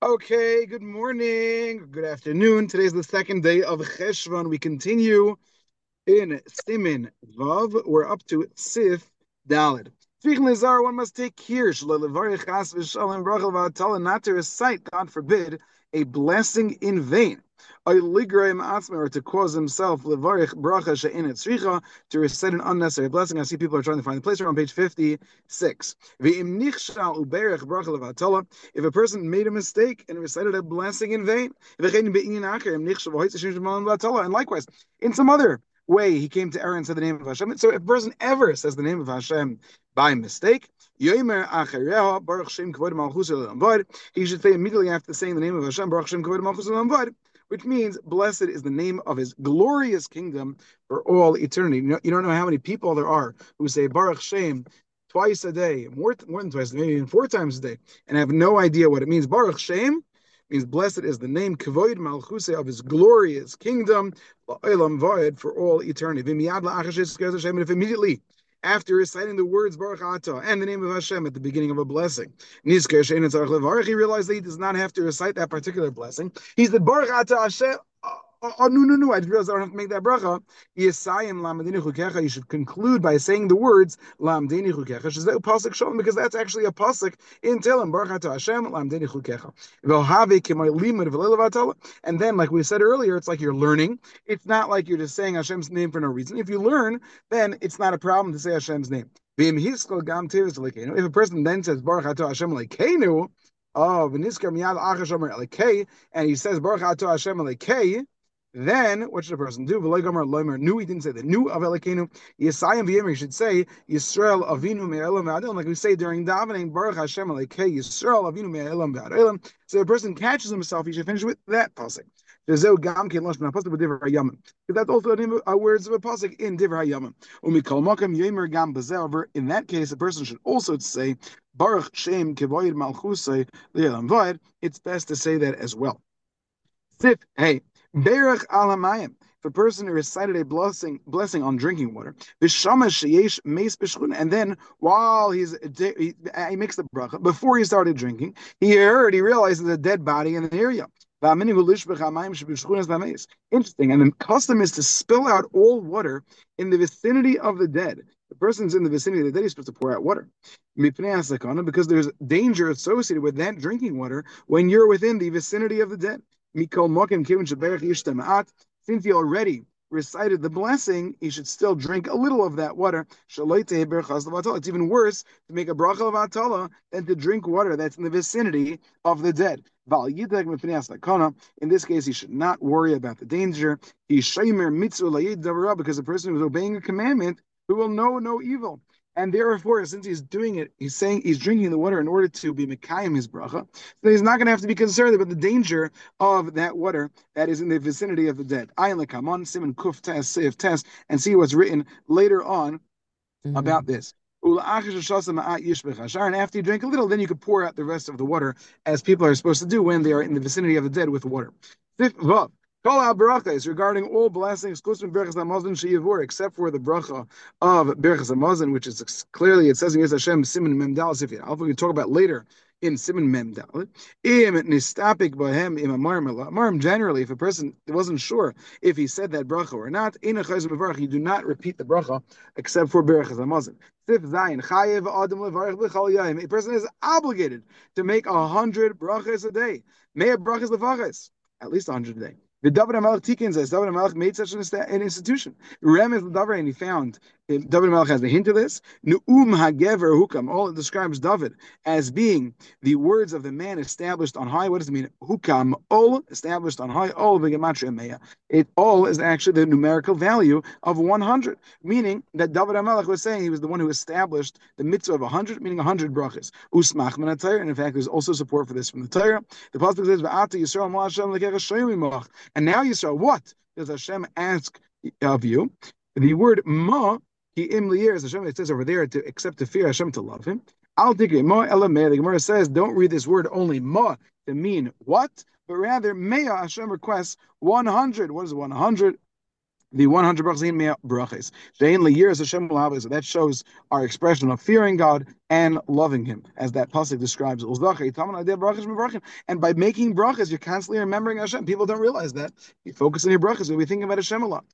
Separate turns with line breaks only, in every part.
Okay, good morning, good afternoon. Today's the second day of Cheshvan. We continue in Simin Vav. We're up to Sif Dalid. Speaking Lizar, one must take care, not to recite, God forbid, a blessing in vain. Or to cause himself to recite an unnecessary blessing. I see people are trying to find the place. We're on page 56. If a person made a mistake and recited a blessing in vain, and likewise, in some other way he came to error and said the name of Hashem. So if a person ever says the name of Hashem by mistake, he should say immediately after saying the name of Hashem, which means blessed is the name of his glorious kingdom for all eternity. You don't know how many people there are who say Baruch Shem twice a day, more than twice, maybe even four times a day, and have no idea what it means. Baruch Shem means blessed is the name Kavoid Malchuse of his glorious kingdom, La'olam Vayed, for all eternity. And if immediately after reciting the words Baruch Atah and the name of Hashem at the beginning of a blessing, he realized that he does not have to recite that particular blessing. He said Baruch Atah Hashem. Oh, no, I realized I don't have to make that bracha. Yesayim lamdini chukecha. You should conclude by saying the words lamdini chukecha. Shezeu pasuk shalom, because that's actually a pasuk in Tehillim. Baruch atah Hashem lamdini chukecha. V'ohave k'may limud v'leilav. And then, like we said earlier, it's like you're learning. It's not like you're just saying Hashem's name for no reason. If you learn, then it's not a problem to say Hashem's name. If a person then says Baruch atah Hashem lekeinu, oh, v'niskar miyad achash omer lekei, and he says Baruch atah Hashem lekei, then what should a person do? Nu, he didn't say the nu of Elokeinu. Yesayim v'yemer, he should say Yisrael Avinu me'elam v'adolam, like we say during davening, Baruch Hashem Elokei Yisrael Avinu me'elam v'adolam. So a person catches himself, he should finish with that pasuk. Because that's also the name of words of a pasuk in Divrei Hayamim. In that case, a person should also say Baruch Shem Kevoyed Malchusay Le'elam V'ad. It's best to say that as well. Sif, hey. Berach alamayim. If a person recited a blessing on drinking water, and then while he makes the bracha, before he started drinking, he realized there's a dead body in the area. Interesting. And the custom is to spill out all water in the vicinity of the dead. The person's in the vicinity of the dead, he's supposed to pour out water. Because there's danger associated with that drinking water when you're within the vicinity of the dead. Since he already recited the blessing, he should still drink a little of that water. It's even worse to make a bracha of atala than to drink water that's in the vicinity of the dead. In this case, he should not worry about the danger. Because the person who is obeying a commandment, who will know no evil. And therefore, since he's doing it, he's saying he's drinking the water in order to be Mekayim his bracha. So he's not going to have to be concerned about the danger of that water that is in the vicinity of the dead. Ayin lekamon, Simon Kuf Tes, Seif Tes, and see what's written later on about this. And after you drink a little, then you could pour out the rest of the water, as people are supposed to do when they are in the vicinity of the dead with water. Call out brachas regarding all blessings, except for the bracha of Berachas Hamazon, which is clearly, it says in Yis Hashem, Siman Mem Daled Sif Yud. We can talk about later in Siman Mem Daled. Generally, if a person wasn't sure if he said that bracha or not, you do not repeat the bracha except for Berachas Hamazon. A person is obligated to make 100 brachas a day. May brachas lefachas, at least 100 a day. The David HaMelech Tikkun says David HaMelech made such an institution. Remez l'davar, and he found David HaMelech has a hint of this. Nu'um hagever hukam. All it describes David as being the words of the man established on high. What does it mean? Hukam, ol, established on high. Ol v'gematria meya. It all is actually the numerical value of 100, meaning that David HaMelech was saying he was the one who established the mitzvah of 100, meaning 100 brachas. Usmach min HaTorah, and in fact, there's also support for this from the Torah. The pasuk says, "V'ata Yisrael ma Hashem lekecha shoyim imach." And now you saw, what does Hashem ask of you? The word ma, he imlier, as Hashem, it says over there, to accept to fear Hashem, to love him. I'll take it. Ma elameh. The Gemara says, don't read this word only ma to mean what, but rather mea. Hashem requests 100. What is 100? the 100 brachas. That shows our expression of fearing God and loving Him, as that pasuk describes. And by making brachas, you're constantly remembering Hashem. People don't realize that. You focus on your brachas, you'll be thinking about Hashem a lot.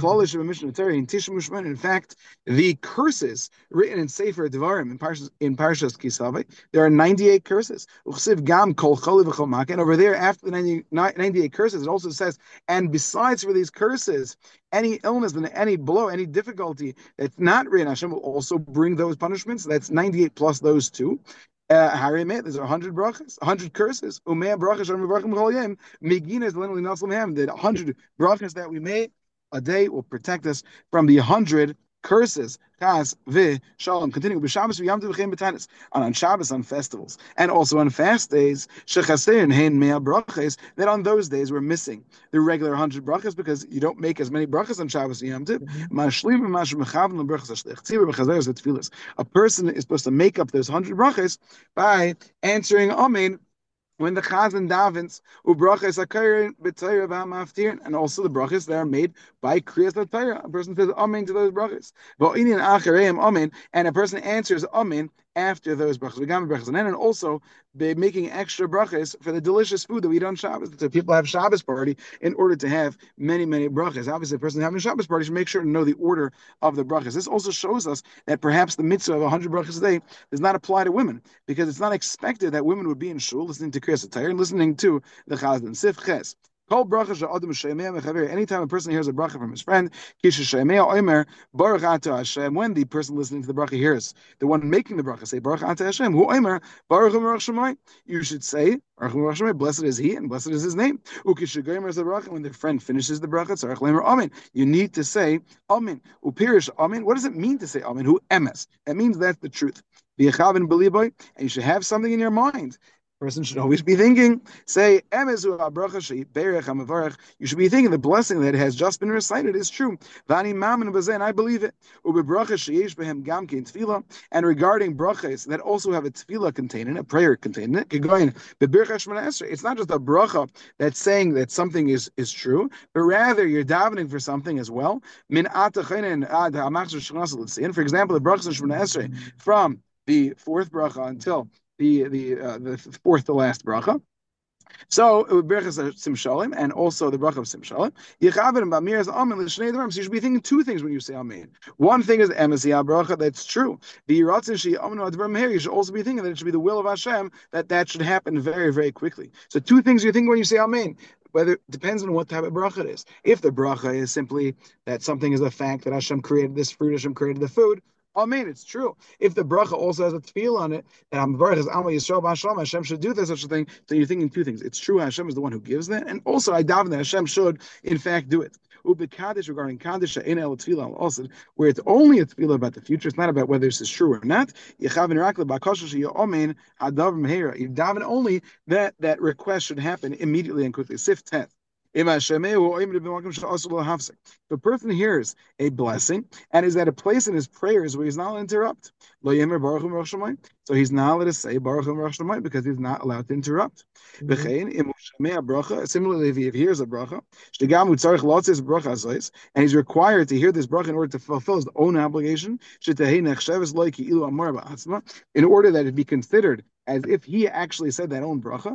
In fact, the curses written in Sefer Devarim in Parshas Kisavai, there are 98 curses. And over there, after the 98 curses, it also says, and besides for these curses, any illness and any blow, any difficulty that's not written, Hashem will also bring those punishments. That's 98 plus those two. There's 100 brachas, 100 curses. The 100 brachas that we made a day will protect us from the 100 curses. Chas shalom. Continue with Shabbos and on Shabbos, on festivals, and also on fast days. That on those days we're missing the regular 100 brachas because you don't make as many brachas on Shabbos and Yom Tov. A person is supposed to make up those 100 brachas by answering Amen when the Chazan davens, and also the brachas that are made by Kriyas HaTorah. A person says Amen to those brachas. And a person answers Amen after those brachas. And also by making extra brachas for the delicious food that we eat on Shabbos. So people have Shabbos party in order to have many, many brachas. Obviously, a person having a Shabbos party should make sure to know the order of the brachas. This also shows us that perhaps the mitzvah of 100 brachas a day does not apply to women, because it's not expected that women would be in shul listening to Kriyas HaTorah and listening to the Chazan. Sif Ches. Anytime a person hears a bracha from his friend, when the person listening to the bracha hears the one making the bracha say Baruch Ata Hashem, you should say blessed is he and blessed is his name. When the friend finishes the bracha, you need to say Amen. What does it mean to say Amen? Who emes? That means that's the truth. And you should have something in your mind. Person should always be thinking, say, you should be thinking the blessing that has just been recited is true. And I believe it. And regarding brachas that also have a tefillah contained, a prayer contained, it's not just a bracha that's saying that something is true, but rather you're davening for something as well. And for example, the brachas of Shemona Esrei from the fourth bracha until the fourth to last bracha. So it would be Simshalim and also the bracha of Simshalim. So you should be thinking two things when you say Amen. One thing is Emes bracha, that's true. You should also be thinking that it should be the will of Hashem that should happen very, very quickly. So two things you think when you say Amen. Whether it depends on what type of bracha it is. If the bracha is simply that something is a fact that Hashem created this fruit, Hashem created the food, Amen, it's true. If the bracha also has a tefillah on it, that Hashem should do this such a thing, so you're thinking two things. It's true, Hashem is the one who gives that, and also I daven that Hashem should, in fact, do it. Regarding Kaddish, also, where it's only a tefillah about the future, it's not about whether this is true or not. You daven only that request should happen immediately and quickly. Sif 10. If a person hears a blessing and is at a place in his prayers where he's not allowed to interrupt, so he's not allowed to say Baruch Hu because he's not allowed to interrupt. Similarly, if he hears a bracha, and he's required to hear this bracha in order to fulfill his own obligation, in order that it be considered as if he actually said that own bracha.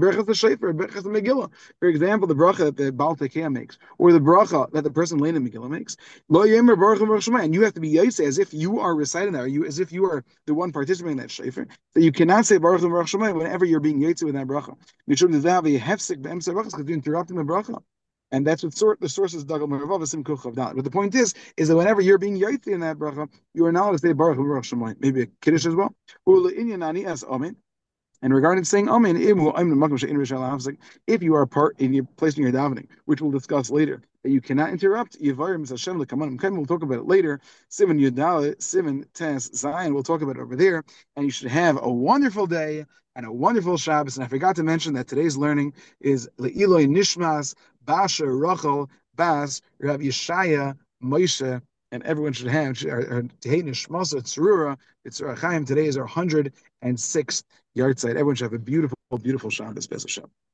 For example, the bracha that the Baal Tekeh makes, or the bracha that the person laying in Megillah makes. And you have to be yaitse as if you are reciting that, or as if you are the one participating in that shofar. That you cannot say Baruch Hu whenever you're being yaitse with that bracha. Because you're interrupting the bracha. And that's what the source is Dagal Meravav Sim Kuchav Dalet. But the point is that whenever you're being yaitse in that bracha, you are not allowed to say Baruch Hu maybe a kiddush as well. And regarding saying Amen, if you are part in your place in your davening, which we'll discuss later, that you cannot interrupt, we'll talk about it later. Sivan Yudale, Sivan Tes Zion, we'll talk about it over there. And you should have a wonderful day and a wonderful Shabbos. And I forgot to mention that today's learning is Le'iloi Nishmas, Basha Rachel, Bas, Rav Yeshaya, Moshe, and everyone should have Tehei Nishmasa Tzurura. It's Chaim. Today is our 106th yard site. Everyone should have a beautiful, beautiful Shabbos. B'ez Hashem.